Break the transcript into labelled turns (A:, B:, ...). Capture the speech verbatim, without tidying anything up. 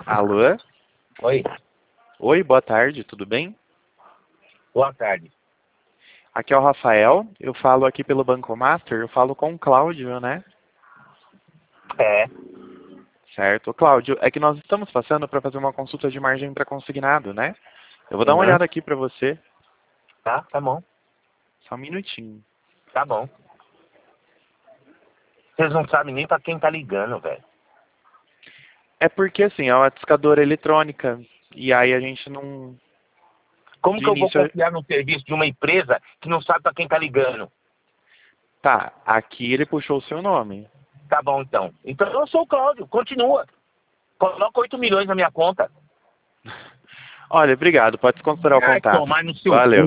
A: Alô?
B: Oi,
A: Oi, boa tarde, tudo bem?
B: boa tarde.
A: Aqui é o Rafael, eu falo aqui pelo Banco Master, eu falo com o Cláudio, né?
B: É,
A: Certo. Cláudio, é que nós estamos passando para fazer uma consulta de margem para consignado, né? Eu vou dar uma
B: uhum.
A: olhada aqui para você,
B: Tá, tá bom,
A: só um minutinho.
B: tá bom. Vocês não sabem nem pra quem tá ligando, velho.
A: É porque, assim, é uma discadora eletrônica, e aí a gente não...
B: Como
A: De
B: que eu vou
A: início,
B: confiar no serviço de uma empresa que não sabe pra quem tá ligando?
A: tá, aqui ele puxou o seu nome.
B: Tá bom, então. Então eu sou o Cláudio, continua. Coloca oito milhões na minha conta.
A: Olha, obrigado, pode considerar o
B: Ai,
A: contato.
B: tomar no seu cu.
A: Valeu.